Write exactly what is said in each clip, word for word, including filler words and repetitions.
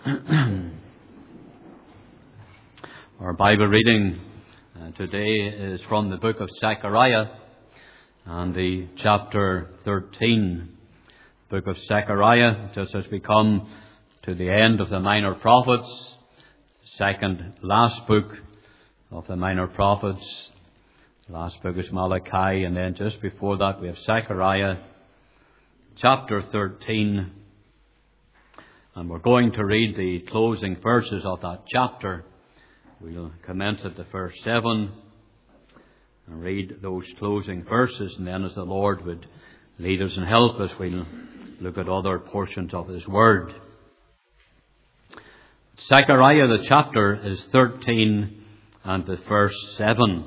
Our Bible reading uh, today is from the book of Zechariah and the chapter thirteen. Book of Zechariah, just as we come to the end of the minor prophets, second last book of the minor prophets. The last book is Malachi, and then just before that we have Zechariah chapter thirteen. And we're going to read the closing verses of that chapter. We'll commence at the first seven and read those closing verses, and then as the Lord would lead us and help us, we'll look at other portions of His Word. Zechariah, the chapter is thirteen and the verse seven.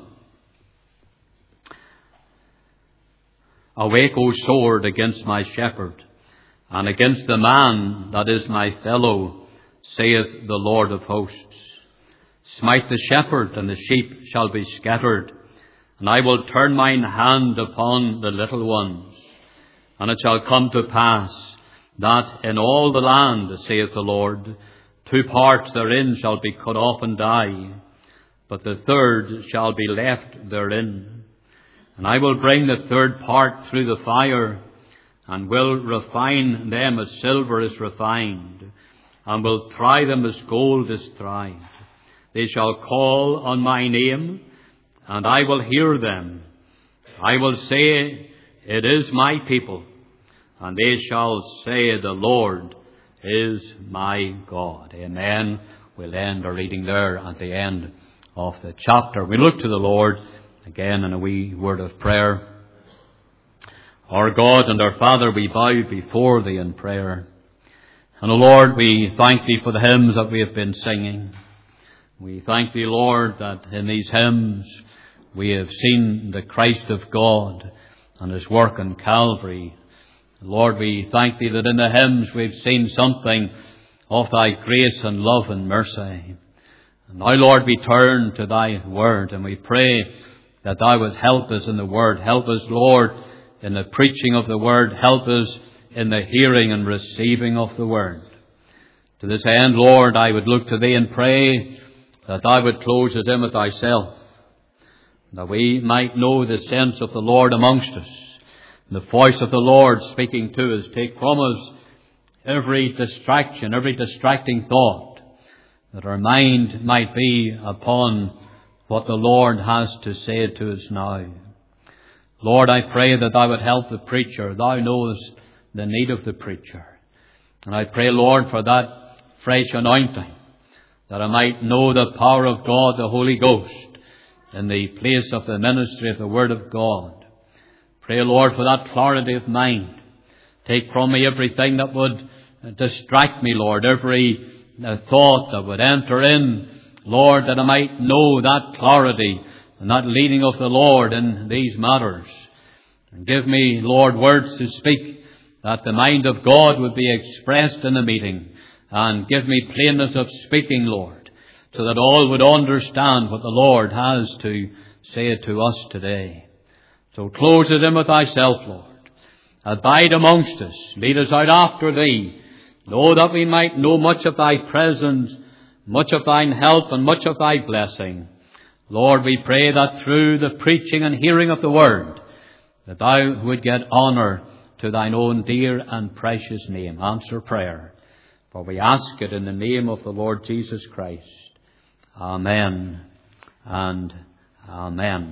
Awake, O sword, against my shepherd, and against the man that is my fellow, saith the Lord of hosts. Smite the shepherd, and the sheep shall be scattered, and I will turn mine hand upon the little ones. And it shall come to pass that in all the land, saith the Lord, two parts therein shall be cut off and die, but the third shall be left therein. And I will bring the third part through the fire, and will refine them as silver is refined, and will try them as gold is tried. They shall call on my name, and I will hear them. I will say, it is my people, and they shall say, the Lord is my God. Amen. We'll end our reading there at the end of the chapter. We look to the Lord again in a wee word of prayer. Our God and our Father, we bow before Thee in prayer. And, O Lord, we thank Thee for the hymns that we have been singing. We thank Thee, Lord, that in these hymns we have seen the Christ of God and His work on Calvary. Lord, we thank Thee that in the hymns we've seen something of Thy grace and love and mercy. And now, Lord, we turn to Thy Word, and we pray that Thou would help us in the Word. Help us, Lord, in the preaching of the Word. Help us in the hearing and receiving of the Word. To this end, Lord, I would look to Thee and pray that Thou would close us in with Thyself, that we might know the sense of the Lord amongst us, the voice of the Lord speaking to us. Take from us every distraction, every distracting thought, that our mind might be upon what the Lord has to say to us now. Lord, I pray that Thou would help the preacher. Thou knowest the need of the preacher. And I pray, Lord, for that fresh anointing, that I might know the power of God, the Holy Ghost, in the place of the ministry of the Word of God. Pray, Lord, for that clarity of mind. Take from me everything that would distract me, Lord, every thought that would enter in, Lord, that I might know that clarity and that leading of the Lord in these matters. And give me, Lord, words to speak, that the mind of God would be expressed in the meeting. And give me plainness of speaking, Lord, so that all would understand what the Lord has to say to us today. So close it in with Thyself, Lord. Abide amongst us. Lead us out after Thee. Know that we might know much of Thy presence, much of Thine help, and much of Thy blessing. Lord, we pray that through the preaching and hearing of the Word, that Thou would get honour to Thine own dear and precious name. Answer prayer. For we ask it in the name of the Lord Jesus Christ. Amen and amen.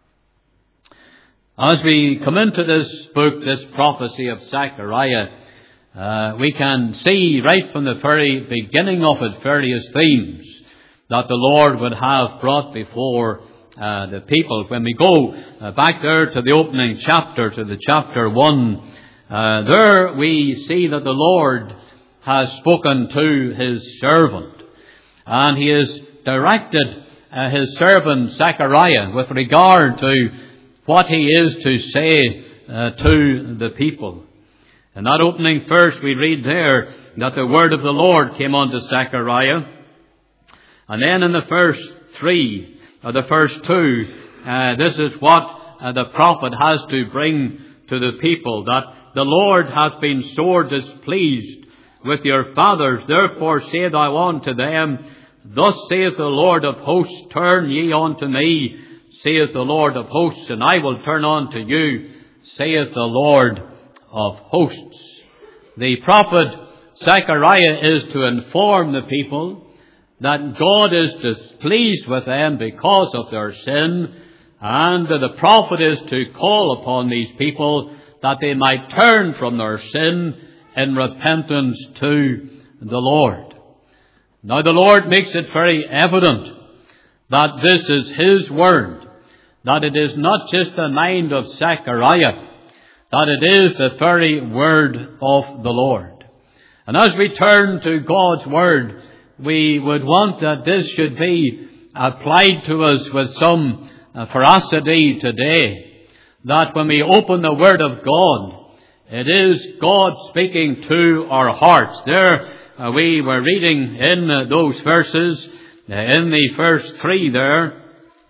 As we come into this book, this prophecy of Zechariah, uh, we can see right from the very beginning of it various themes that the Lord would have brought before uh, the people. When we go uh, back there to the opening chapter, to the chapter one, uh, there we see that the Lord has spoken to His servant, and He has directed uh, His servant Zechariah with regard to what he is to say uh, to the people. In that opening verse we read there that the word of the Lord came unto Zechariah. And then in the first three, or the first two, uh, this is what uh, the prophet has to bring to the people, that the Lord hath been sore displeased with your fathers. Therefore say thou unto them, Thus saith the Lord of hosts, Turn ye unto me, saith the Lord of hosts, and I will turn unto you, saith the Lord of hosts. The prophet Zechariah is to inform the people that God is displeased with them because of their sin, and the prophet is to call upon these people that they might turn from their sin in repentance to the Lord. Now the Lord makes it very evident that this is His word, that it is not just the mind of Zechariah, that it is the very word of the Lord. And as we turn to God's word, we would want that this should be applied to us with some veracity today, that when we open the word of God, it is God speaking to our hearts. There uh, we were reading in uh, those verses, uh, in the first three there,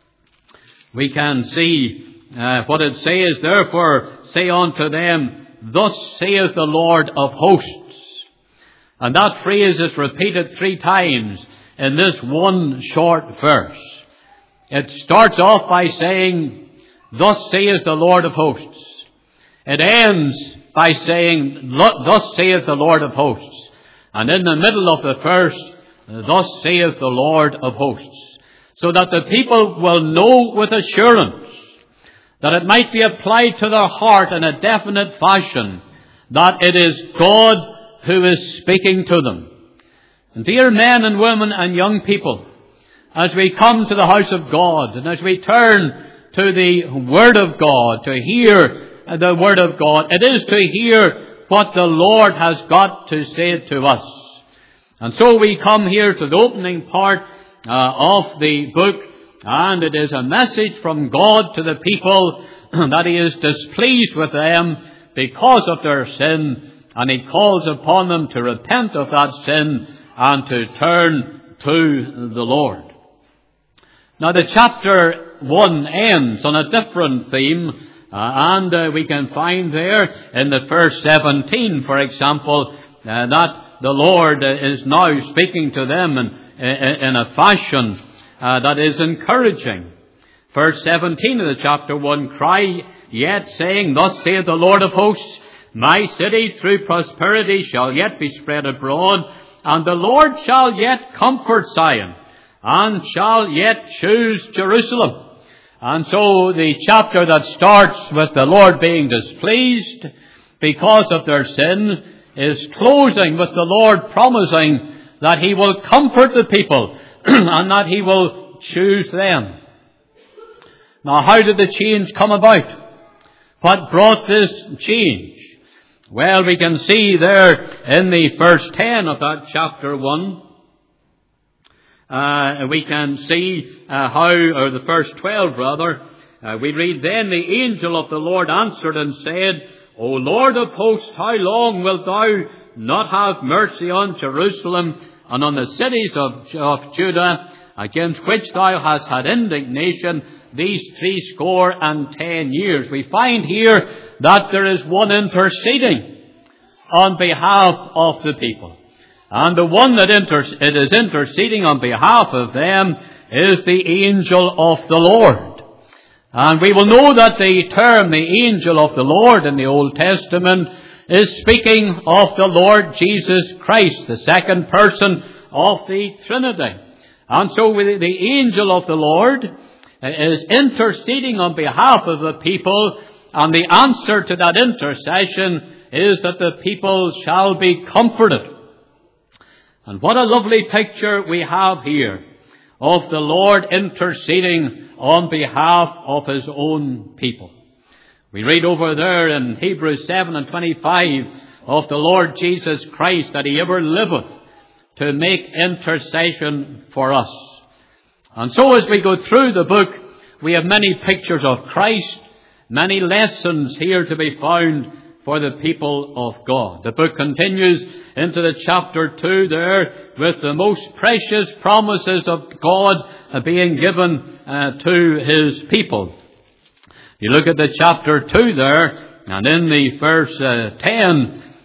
we can see uh, what it says, Therefore say unto them, Thus saith the Lord of hosts. And that phrase is repeated three times in this one short verse. It starts off by saying, Thus saith the Lord of hosts. It ends by saying, Thus saith the Lord of hosts. And in the middle of the verse, Thus saith the Lord of hosts. So that the people will know with assurance, that it might be applied to their heart in a definite fashion, that it is God who is speaking to them. And dear men and women and young people, as we come to the house of God, and as we turn to the Word of God, to hear the Word of God, it is to hear what the Lord has got to say to us. And so we come here to the opening part uh, of the book, and it is a message from God to the people that He is displeased with them because of their sin, and He calls upon them to repent of that sin and to turn to the Lord. Now the chapter one ends on a different theme, uh, and uh, we can find there in the verse seventeen, for example, uh, that the Lord uh, is now speaking to them in, in, in a fashion uh, that is encouraging. Verse seventeen of the chapter one, Cry yet, saying, Thus saith the Lord of hosts, My city through prosperity shall yet be spread abroad, and the Lord shall yet comfort Zion, and shall yet choose Jerusalem. And so the chapter that starts with the Lord being displeased because of their sin is closing with the Lord promising that He will comfort the people and that He will choose them. Now, how did the change come about? What brought this change? Well, we can see there in the verse ten of that chapter one, uh, we can see uh, how, or the verse twelve rather, uh, we read, Then the angel of the Lord answered and said, O Lord of hosts, how long wilt thou not have mercy on Jerusalem and on the cities of, of Judah, against which thou hast had indignation these threescore and ten years? We find here that there is one interceding on behalf of the people. And the one that inter- it is interceding on behalf of them is the angel of the Lord. And we will know that the term, the angel of the Lord in the Old Testament, is speaking of the Lord Jesus Christ, the second person of the Trinity. And so the angel of the Lord is interceding on behalf of the people, and the answer to that intercession is that the people shall be comforted. And what a lovely picture we have here of the Lord interceding on behalf of His own people. We read over there in Hebrews seven and twenty-five of the Lord Jesus Christ that He ever liveth to make intercession for us. And so as we go through the book, we have many pictures of Christ, many lessons here to be found for the people of God. The book continues into the chapter two there with the most precious promises of God being given uh, to His people. You look at the chapter two there, and in the verse uh, ten,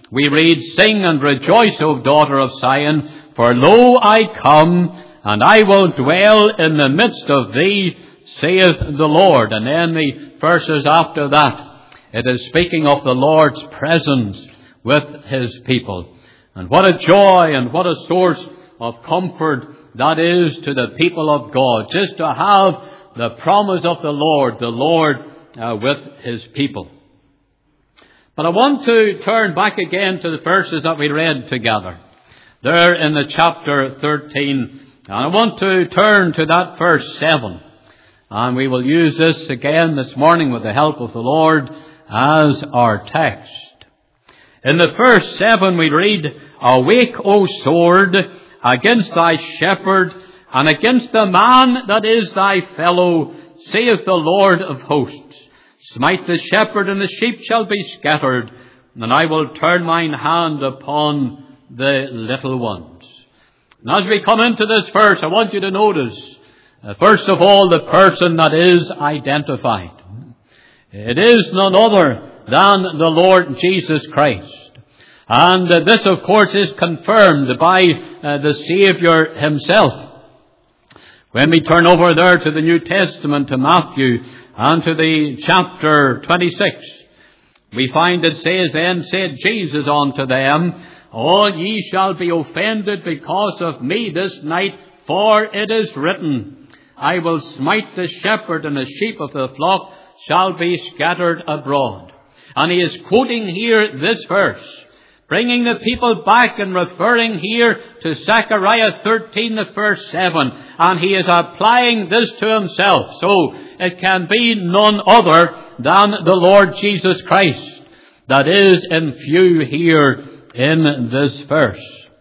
we read, "Sing and rejoice, O daughter of Zion, for lo, I come, and I will dwell in the midst of thee, saith the Lord." And then the verses after that, it is speaking of the Lord's presence with his people. And what a joy and what a source of comfort that is to the people of God, just to have the promise of the Lord, the Lord uh, with his people. But I want to turn back again to the verses that we read together, there in the chapter thirteen. And I want to turn to that verse seven. And we will use this again this morning with the help of the Lord as our text. In the verse seven we read, "Awake, O sword, against thy shepherd, and against the man that is thy fellow, saith the Lord of hosts. Smite the shepherd, and the sheep shall be scattered, and I will turn mine hand upon the little ones." And as we come into this verse, I want you to notice, uh, first of all, the person that is identified. It is none other than the Lord Jesus Christ. And uh, this, of course, is confirmed by uh, the Savior himself. When we turn over there to the New Testament, to Matthew, and to the chapter twenty-six, we find it says, "Then said Jesus unto them, All ye shall be offended because of me this night, for it is written, I will smite the shepherd, and the sheep of the flock shall be scattered abroad." And he is quoting here this verse, bringing the people back and referring here to Zechariah thirteen, the verse seven. And he is applying this to himself. So it can be none other than the Lord Jesus Christ that is in view here in this verse.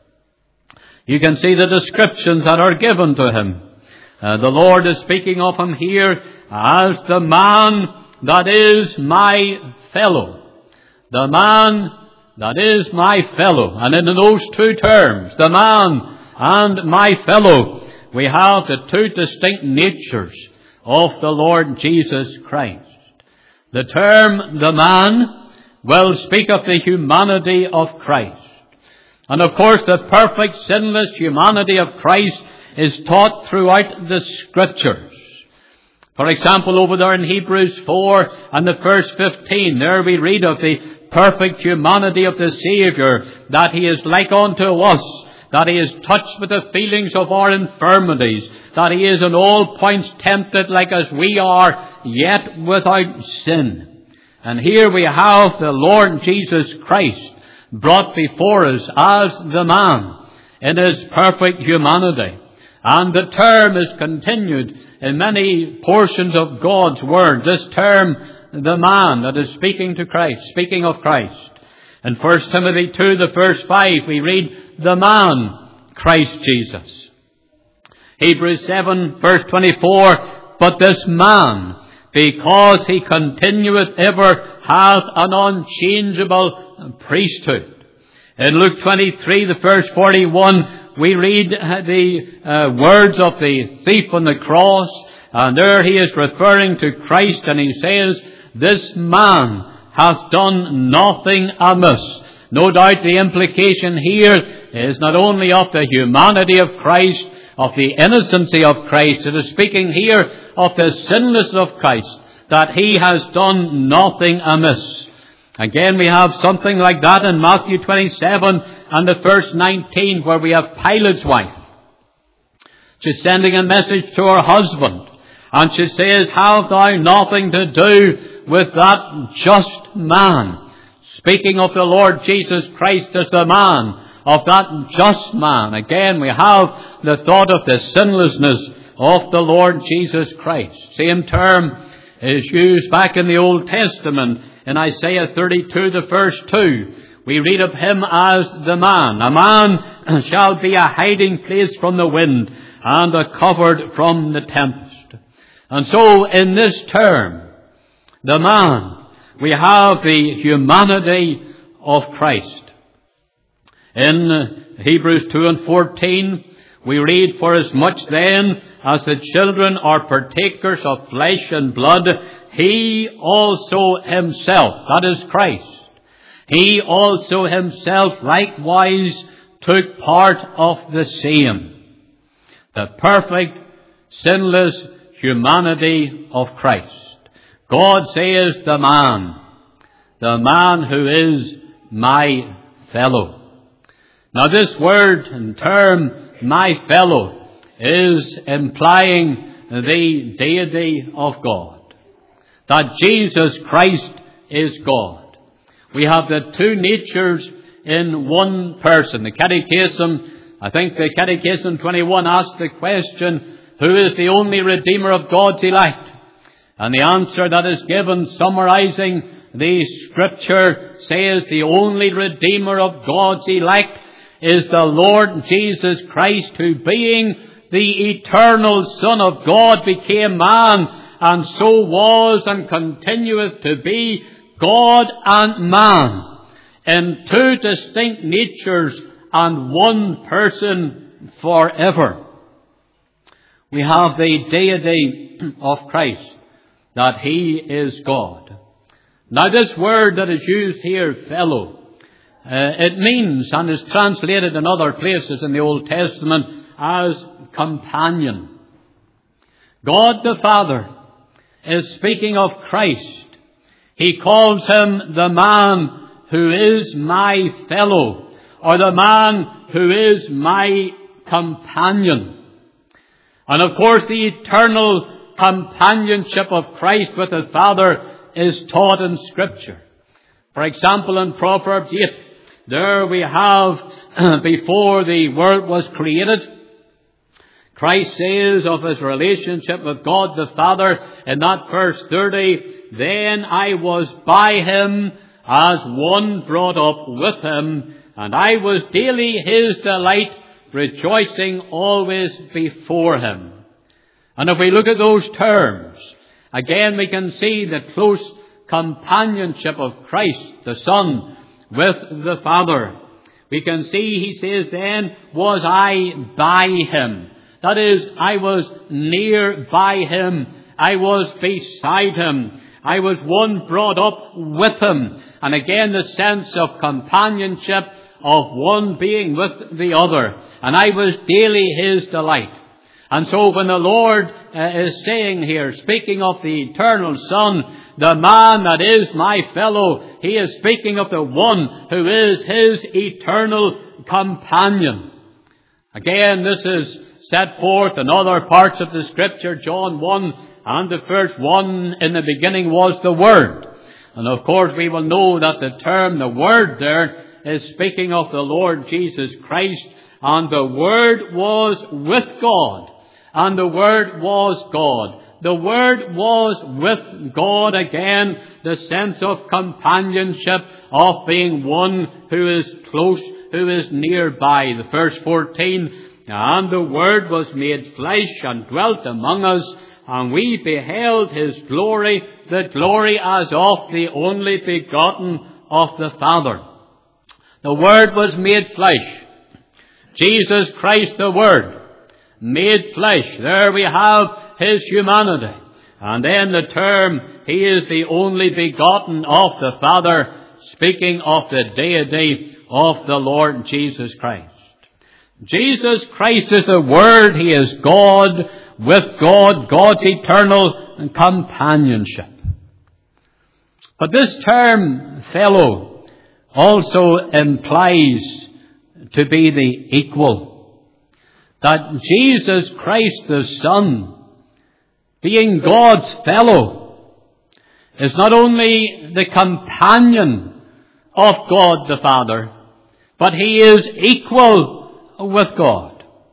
You can see the descriptions that are given to him. Uh, the Lord is speaking of him here as the man that is my fellow. The man that is my fellow. And in those two terms, the man and my fellow, we have the two distinct natures of the Lord Jesus Christ. The term the man will speak of the humanity of Christ. And of course, the perfect sinless humanity of Christ is taught throughout the Scriptures. For example, over there in Hebrews four and the verse fifteen, there we read of the perfect humanity of the Savior, that he is like unto us, that he is touched with the feelings of our infirmities, that he is in all points tempted like as we are, yet without sin. And here we have the Lord Jesus Christ brought before us as the man in his perfect humanity. And the term is continued in many portions of God's Word. This term, the man that is speaking to Christ, speaking of Christ. In First Timothy two, the verse five, we read, the man, Christ Jesus. Hebrews seven, verse twenty-four, but this man, because he continueth ever, hath an unchangeable priesthood. In Luke twenty-three, the verse forty-one, we read the uh, words of the thief on the cross, and there he is referring to Christ, and he says, this man hath done nothing amiss. No doubt the implication here is not only of the humanity of Christ, of the innocency of Christ. It is speaking here of the sinlessness of Christ, that he has done nothing amiss. Again, we have something like that in Matthew twenty-seven and the verse nineteen, where we have Pilate's wife. She's sending a message to her husband, and she says, have thou nothing to do with that just man. Speaking of the Lord Jesus Christ as the man, of that just man. Again, we have the thought of the sinlessness of the Lord Jesus Christ. Same term is used back in the Old Testament in Isaiah thirty-two, the verse two. We read of him as the man. A man shall be a hiding place from the wind, and a covert from the tempest. And so in this term, the man, we have the humanity of Christ. In Hebrews two and fourteen, we read, for as much then as the children are partakers of flesh and blood, he also himself, that is Christ, he also himself likewise took part of the same, the perfect, sinless humanity of Christ. God says, the man, the man who is my fellow. Now this word and term, my fellow, is implying the deity of God. That Jesus Christ is God. We have the two natures in one person. The Catechism, I think the Catechism twenty-one asks the question, who is the only Redeemer of God's elect? And the answer that is given, summarizing the Scripture, says the only Redeemer of God's elect is the Lord Jesus Christ, who being the eternal Son of God became man, and so was and continueth to be God and man, in two distinct natures and one person forever. We have the deity of Christ, that he is God. Now this word that is used here, fellow, uh, it means and is translated in other places in the Old Testament as companion. God the Father is speaking of Christ. He calls him the man who is my fellow, or the man who is my companion. And of course the eternal companionship of Christ with the Father is taught in Scripture. For example, in Proverbs eight, there we have, before the world was created, Christ says of his relationship with God the Father in that verse thirty, then I was by him as one brought up with him, and I was daily his delight, rejoicing always before him. And if we look at those terms, again we can see the close companionship of Christ, the Son, with the Father. We can see, he says then, was I by him. That is, I was near by him. I was beside him. I was one brought up with him. And again, the sense of companionship of one being with the other. And I was daily his delight. And so when the Lord uh, is saying here, speaking of the eternal Son, the man that is my fellow, he is speaking of the one who is his eternal companion. Again, this is set forth in other parts of the Scripture. John one and the first one, in the beginning was the Word. And of course we will know that the term, the Word there, is speaking of the Lord Jesus Christ. And the Word was with God. And the Word was God. The Word was with God again, the sense of companionship, of being one who is close, who is nearby. The verse fourteen, and the Word was made flesh and dwelt among us, and we beheld his glory, the glory as of the only begotten of the Father. The Word was made flesh. Jesus Christ the Word, made flesh. There we have his humanity. And then the term, he is the only begotten of the Father, speaking of the deity of the Lord Jesus Christ. Jesus Christ is the Word. He is God with God, God's eternal companionship. But this term, fellow, also implies to be the equal. That Jesus Christ the Son, being God's fellow, is not only the companion of God the Father, but he is equal with God.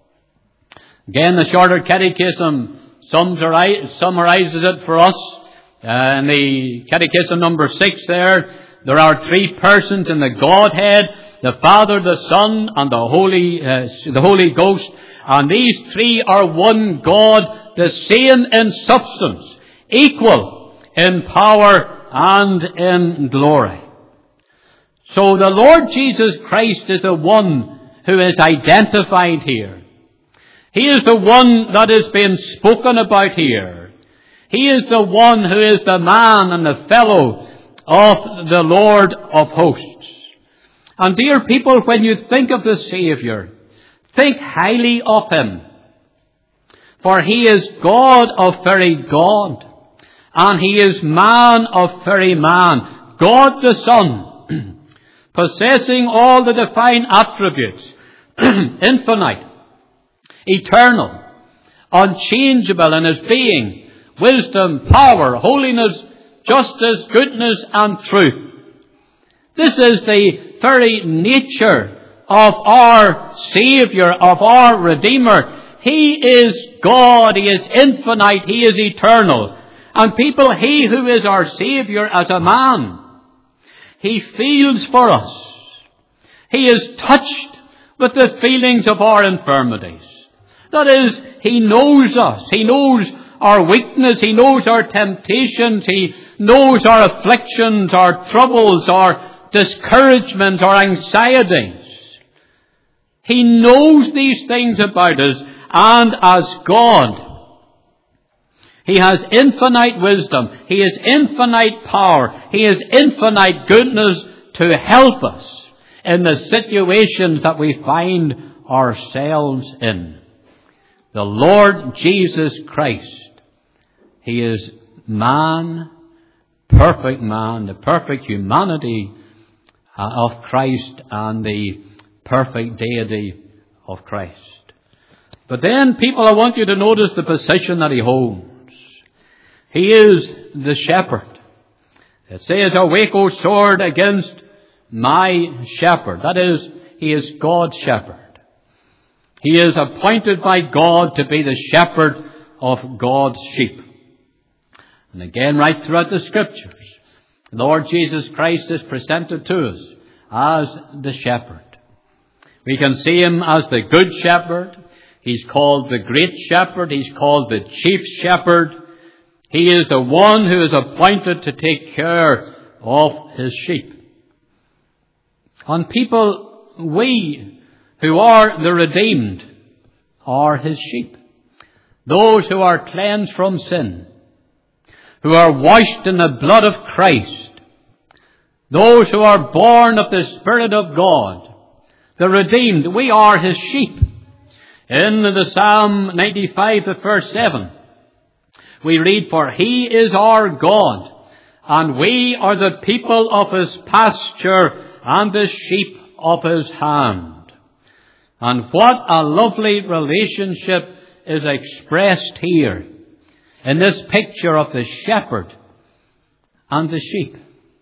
Again, the Shorter Catechism summarizes it for us. Uh, in the Catechism number six there, there are three persons in the Godhead, the Father, the Son, and the Holy, uh, the Holy Ghost. And these three are one God, the same in substance, equal in power and in glory. So the Lord Jesus Christ is the one who is identified here. He is the one that is being spoken about here. He is the one who is the man and the fellow of the Lord of hosts. And dear people, when you think of the Saviour, think highly of him. For he is God of very God, and he is man of very man, God the Son, possessing all the divine attributes, infinite, eternal, unchangeable in his being, wisdom, power, holiness, justice, goodness, and truth. This is the very nature of our Saviour, of our Redeemer. He is God, he is infinite, he is eternal. And people, he who is our Saviour as a man, he feels for us. He is touched with the feelings of our infirmities. That is, he knows us. He knows our weakness. He knows our temptations. He knows our afflictions, our troubles, our discouragements, our anxieties. He knows these things about us, and as God, he has infinite wisdom. He has infinite power. He has infinite goodness to help us in the situations that we find ourselves in. The Lord Jesus Christ, he is man, perfect man, the perfect humanity of Christ and the perfect deity of Christ. But then, people, I want you to notice the position that he holds. He is the shepherd. It says, awake, O sword, against my shepherd. That is, he is God's shepherd. He is appointed by God to be the shepherd of God's sheep. And again, right throughout the Scriptures, the Lord Jesus Christ is presented to us as the shepherd. We can see him as the good shepherd. He's called the great shepherd. He's called the chief shepherd. He is the one who is appointed to take care of his sheep. And people, we who are the redeemed are his sheep. Those who are cleansed from sin, who are washed in the blood of Christ, those who are born of the Spirit of God, the redeemed, we are his sheep. In the Psalm ninety-five, the verse seven, we read, for he is our God, and we are the people of his pasture and the sheep of his hand. And what a lovely relationship is expressed here in this picture of the shepherd and the sheep.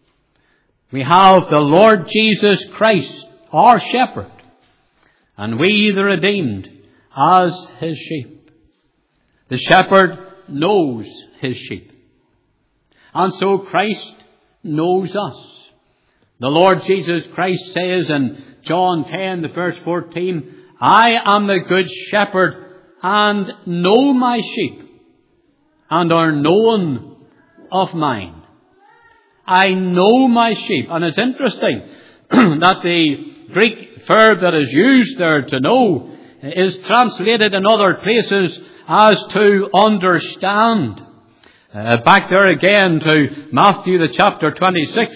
We have the Lord Jesus Christ, our shepherd, and we, the redeemed, as his sheep. The shepherd knows his sheep. And so Christ knows us. The Lord Jesus Christ says in John ten, the verse fourteen, I am the good shepherd and know my sheep and are known of mine. I know my sheep. And it's interesting that the Greek verb that is used there, to know, is translated in other places as to understand. Uh, back there again to Matthew the chapter twenty-six.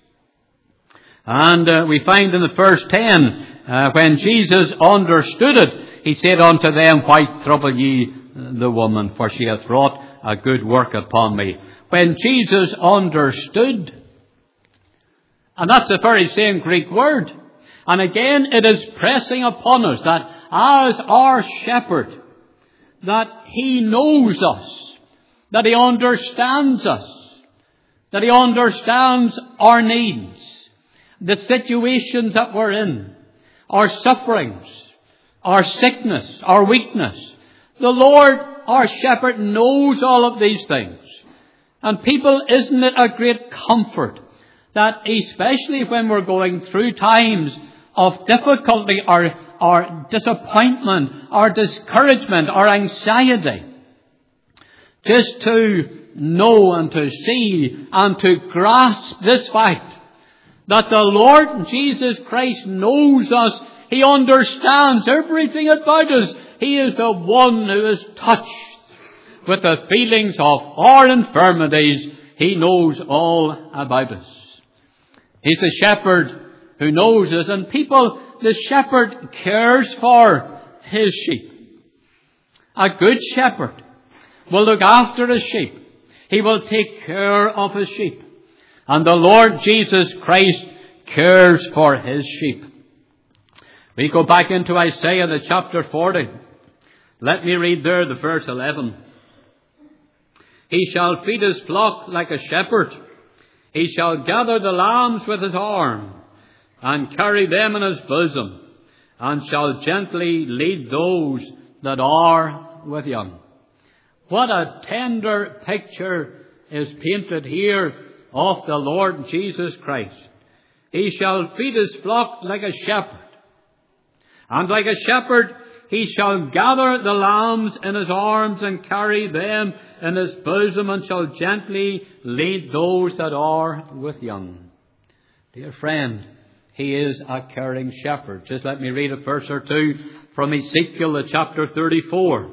And uh, we find in the verse ten, uh, when Jesus understood it, he said unto them, why trouble ye the woman? For she hath wrought a good work upon me. When Jesus understood. And that's the very same Greek word. And again, it is pressing upon us that as our shepherd, that he knows us, that he understands us, that he understands our needs, the situations that we're in, our sufferings, our sickness, our weakness. The Lord, our shepherd, knows all of these things. And people, isn't it a great comfort that especially when we're going through times of difficulty or, or disappointment or discouragement or anxiety, just to know and to see and to grasp this fact that the Lord Jesus Christ knows us. He understands everything about us. He is the one who is touched with the feelings of our infirmities. He knows all about us. He's the shepherd who knows us. And people, the shepherd cares for his sheep. A good shepherd will look after his sheep. He will take care of his sheep. And the Lord Jesus Christ cares for his sheep. We go back into Isaiah, the chapter forty. Let me read there the verse eleven. He shall feed his flock like a shepherd. He shall gather the lambs with his arm, and carry them in his bosom, and shall gently lead those that are with young. What a tender picture is painted here of the Lord Jesus Christ. He shall feed his flock like a shepherd. And like a shepherd, he shall gather the lambs in his arms and carry them in his bosom, and shall gently lead those that are with young. Dear friend, he is a caring shepherd. Just let me read a verse or two from Ezekiel, the chapter thirty-four.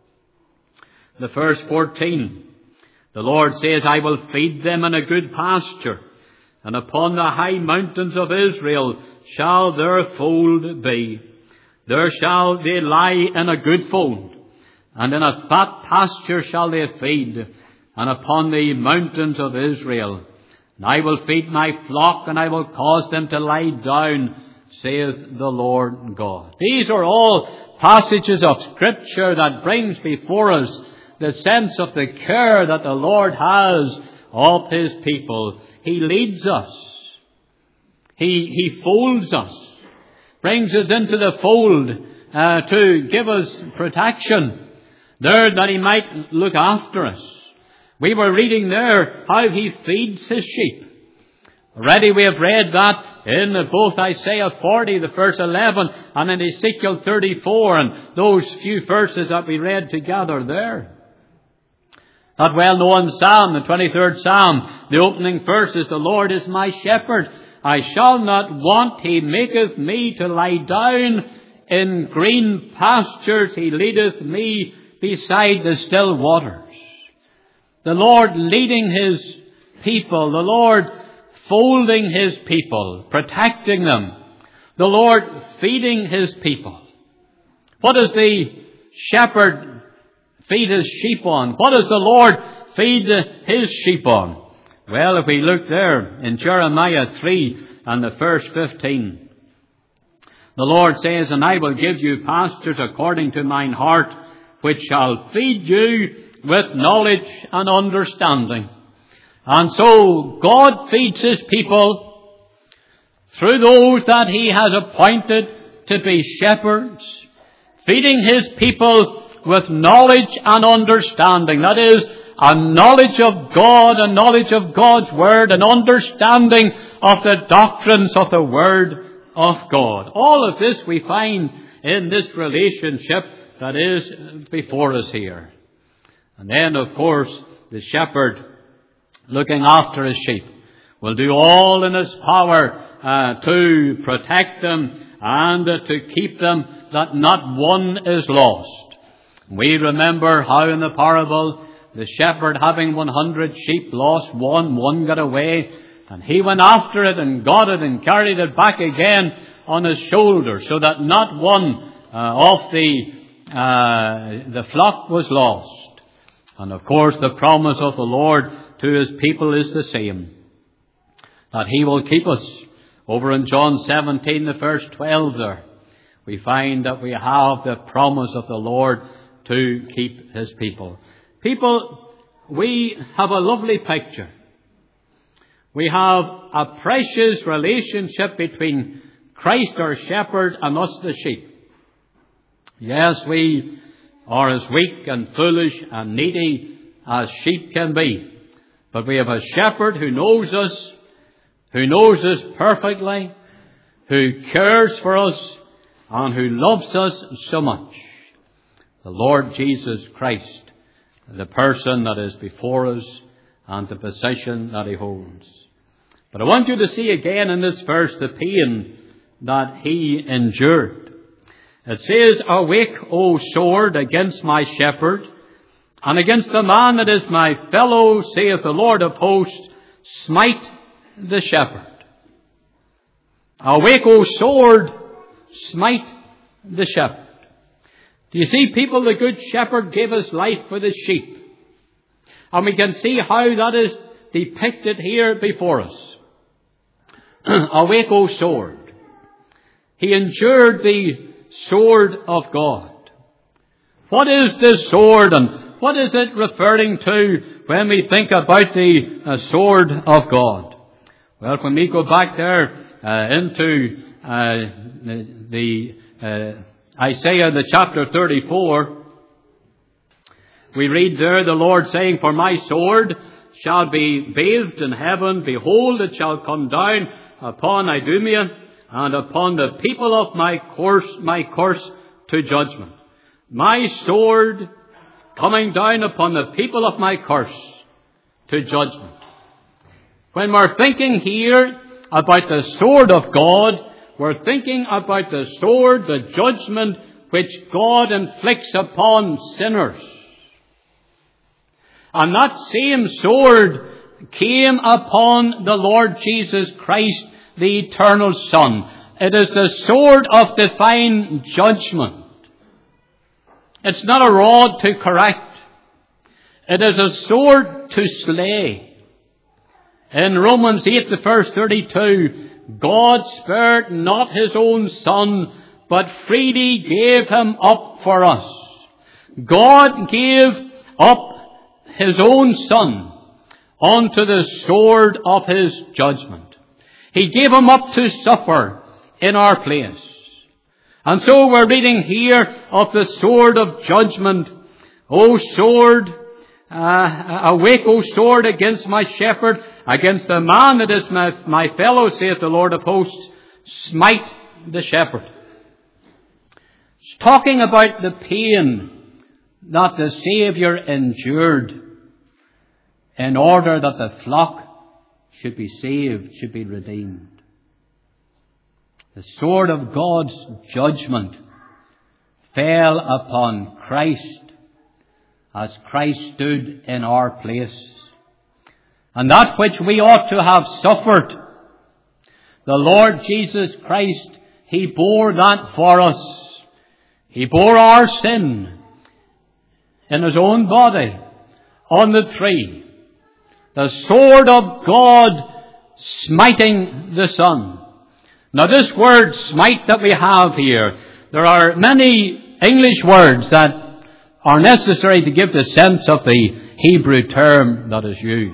The verse fourteen. The Lord says, I will feed them in a good pasture, and upon the high mountains of Israel shall their fold be. There shall they lie in a good fold, and in a fat pasture shall they feed, and upon the mountains of Israel. And I will feed my flock, and I will cause them to lie down, saith the Lord God. These are all passages of Scripture that brings before us the sense of the care that the Lord has of his people. He leads us. He, he folds us. Brings us into the fold uh, to give us protection. There that he might look after us. We were reading there how he feeds his sheep. Already we have read that in both Isaiah forty, the verse eleven, and in Ezekiel thirty-four, and those few verses that we read together there. That well-known psalm, the twenty-third psalm, the opening verse is, the Lord is my shepherd. I shall not want. He maketh me to lie down in green pastures. He leadeth me beside the still waters. The Lord leading his people. The Lord folding his people, protecting them. The Lord feeding his people. What does the shepherd feed his sheep on? What does the Lord feed his sheep on? Well, if we look there in Jeremiah three and the verse fifteen, the Lord says, and I will give you pastures according to mine heart, which shall feed you with knowledge and understanding. And so God feeds his people through those that he has appointed to be shepherds, feeding his people with knowledge and understanding. That is, a knowledge of God, a knowledge of God's Word, an understanding of the doctrines of the Word of God. All of this we find in this relationship that is before us here. And then, of course, the shepherd, looking after his sheep, will do all in his power uh, to protect them and uh, to keep them, that not one is lost. We remember how in the parable, the shepherd, having one hundred sheep, lost one, one got away, and he went after it and got it and carried it back again on his shoulder, so that not one uh, of the uh, the flock was lost. And of course, the promise of the Lord to his people is the same, that he will keep us. Over in John seventeen, the verse twelve there, we find that we have the promise of the Lord to keep his people. People, we have a lovely picture. We have a precious relationship between Christ our shepherd and us the sheep. Yes, we are as weak and foolish and needy as sheep can be. But we have a shepherd who knows us, who knows us perfectly, who cares for us, and who loves us so much. The Lord Jesus Christ, the person that is before us and the position that he holds. But I want you to see again in this verse the pain that he endured. It says, awake, O sword, against my shepherd, and against the man that is my fellow, saith the Lord of hosts, smite the shepherd. Awake, O sword, smite the shepherd. Do you see, people, the Good Shepherd gave his life for the sheep. And we can see how that is depicted here before us. Awake, O sword. He endured the sword of God. What is this sword, and what is it referring to when we think about the uh, sword of God? Well, when we go back there uh, into uh, the, the uh, Isaiah, the chapter thirty-four, we read there the Lord saying, For my sword shall be bathed in heaven. Behold, it shall come down upon Idumea, and upon the people of my course, my course to judgment. My sword coming down upon the people of my curse to judgment. When we're thinking here about the sword of God, we're thinking about the sword, the judgment which God inflicts upon sinners. And that same sword came upon the Lord Jesus Christ, the eternal Son. It is the sword of divine judgment. It's not a rod to correct. It is a sword to slay. In Romans eight, the verse thirty-two, God spared not his own Son, but freely gave him up for us. God gave up his own Son unto the sword of his judgment. He gave him up to suffer in our place. And so we're reading here of the sword of judgment. O sword, uh, awake, O sword, against my shepherd, against the man that is my, my fellow, saith the Lord of hosts, smite the shepherd. It's talking about the pain that the Saviour endured in order that the flock should be saved, should be redeemed. The sword of God's judgment fell upon Christ as Christ stood in our place. And that which we ought to have suffered, the Lord Jesus Christ, He bore that for us. He bore our sin in His own body on the tree. The sword of God smiting the Son. Now this word smite that we have here, there are many English words that are necessary to give the sense of the Hebrew term that is used.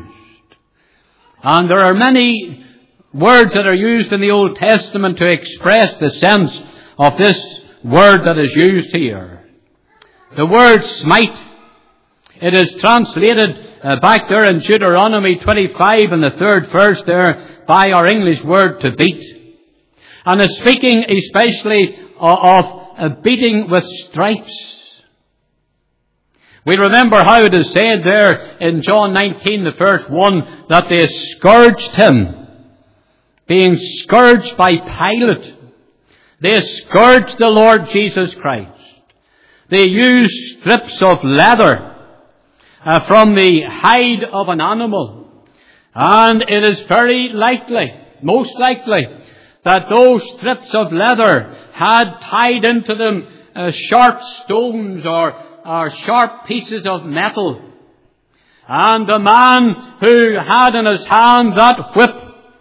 And there are many words that are used in the Old Testament to express the sense of this word that is used here. The word smite, it is translated uh, back there in Deuteronomy twenty-five in the third verse there by our English word to beat. And is speaking especially of a beating with stripes. We remember how it is said there in John nineteen, the verse one, that they scourged him, being scourged by Pilate. They scourged the Lord Jesus Christ. They used strips of leather uh, from the hide of an animal. And it is very likely, most likely, that those strips of leather had tied into them uh, sharp stones or, or sharp pieces of metal. And the man who had in his hand that whip,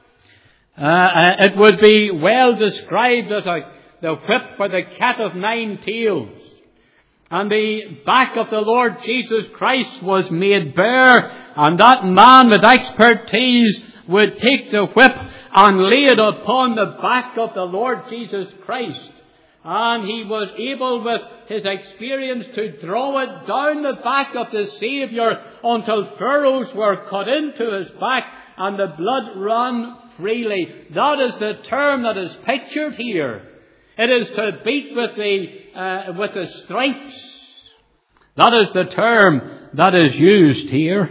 uh, it would be well described as a, the whip for the cat of nine tails. And the back of the Lord Jesus Christ was made bare, and that man with expertise would take the whip and lay it upon the back of the Lord Jesus Christ. And he was able with his experience to draw it down the back of the Saviour until furrows were cut into his back and the blood ran freely. That is the term that is pictured here. It is to beat with the, uh, with the stripes. That is the term that is used here.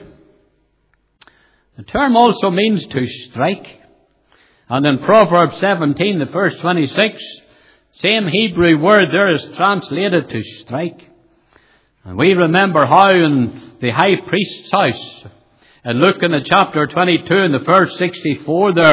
The term also means to strike. And in Proverbs seventeen, the verse twenty-six, same Hebrew word there is translated to strike. And we remember how in the high priest's house, and look in the chapter twenty-two and the verse sixty-four there,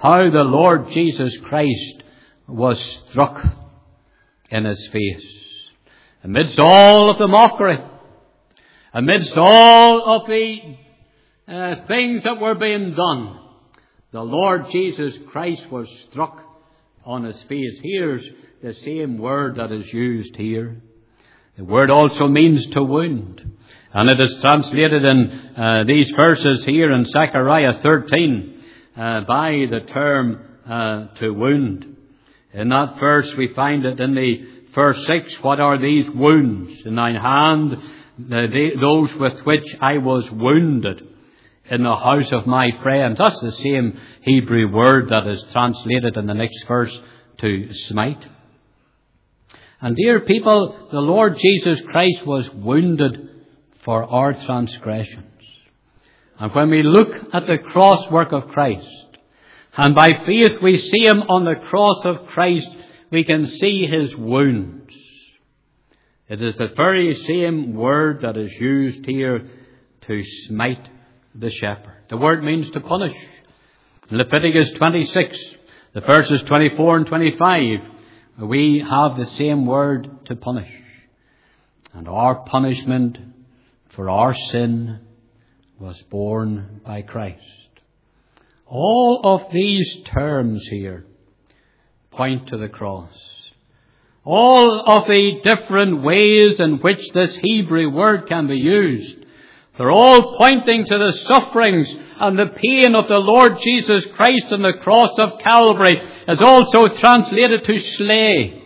how the Lord Jesus Christ was struck in his face. Amidst all of the mockery, amidst all of the uh, things that were being done, the Lord Jesus Christ was struck on his face. Here's the same word that is used here. The word also means to wound. And it is translated in uh, these verses here in Zechariah thirteen uh, by the term uh, to wound. In that verse we find it in the verse six, what are these wounds in thine hand? The, the, those with which I was wounded in the house of my friends. That's the same Hebrew word that is translated in the next verse to smite. And dear people, the Lord Jesus Christ was wounded for our transgressions. And when we look at the cross work of Christ, and by faith we see him on the cross of Christ, we can see his wounds. It is the very same word that is used here to smite the shepherd. The word means to punish. In Leviticus twenty-six, the verses twenty-four and twenty-five, we have the same word to punish. And our punishment for our sin was borne by Christ. All of these terms here point to the cross. All of the different ways in which this Hebrew word can be used, they're all pointing to the sufferings and the pain of the Lord Jesus Christ on the cross of Calvary, is also translated to slay.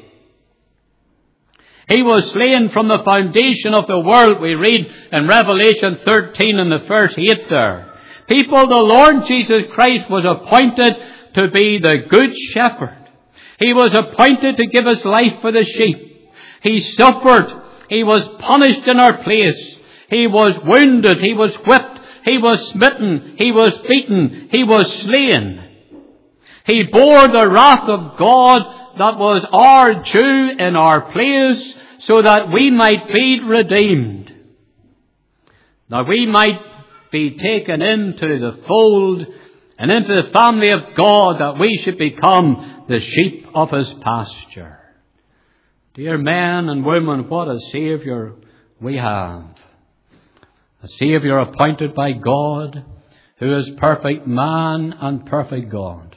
He was slain from the foundation of the world, we read in Revelation thirteen in the verse eight there. People, the Lord Jesus Christ was appointed to be the good shepherd. He was appointed to give his life for the sheep. He suffered. He was punished in our place. He was wounded. He was whipped. He was smitten. He was beaten. He was slain. He bore the wrath of God that was our due in our place, so that we might be redeemed. That we might be taken into the fold and into the family of God, that we should become the sheep of his pasture. Dear men and women, what a Saviour we have. A Saviour appointed by God, who is perfect man and perfect God.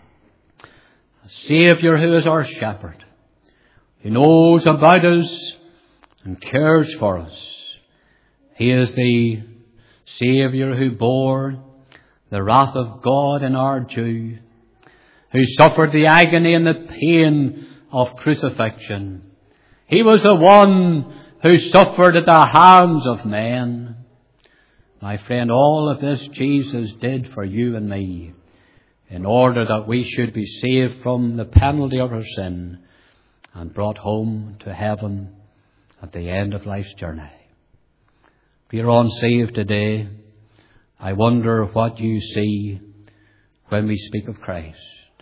A Saviour who is our shepherd, who knows about us and cares for us. He is the Saviour who bore the wrath of God in our due, who suffered the agony and the pain of crucifixion. He was the one who suffered at the hands of men. My friend, all of this Jesus did for you and me, in order that we should be saved from the penalty of our sin and brought home to heaven at the end of life's journey. If you're unsaved today, I wonder what you see when we speak of Christ.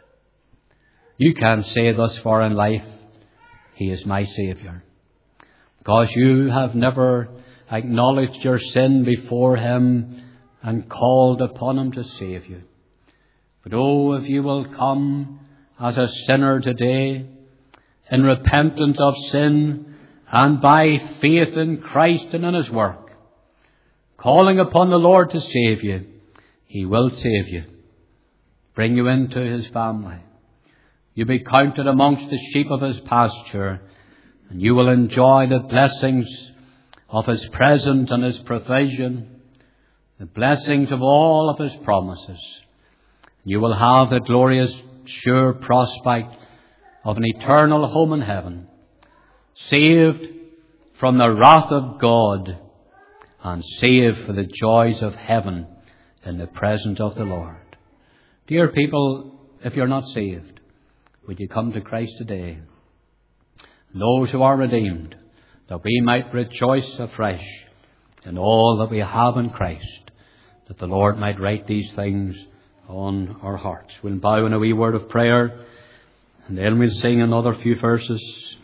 You can say thus far in life, He is my Saviour, because you have never acknowledged your sin before Him and called upon Him to save you. But oh, if you will come as a sinner today in repentance of sin and by faith in Christ and in His work, calling upon the Lord to save you, He will save you, bring you into His family. You'll be counted amongst the sheep of His pasture, and you will enjoy the blessings of His presence and His provision, the blessings of all of His promises. You will have the glorious, sure prospect of an eternal home in heaven, saved from the wrath of God and saved for the joys of heaven in the presence of the Lord. Dear people, if you're not saved, would you come to Christ today? Those who are redeemed, that we might rejoice afresh in all that we have in Christ, that the Lord might write these things on our hearts. We'll bow in a wee word of prayer, and then we'll sing another few verses.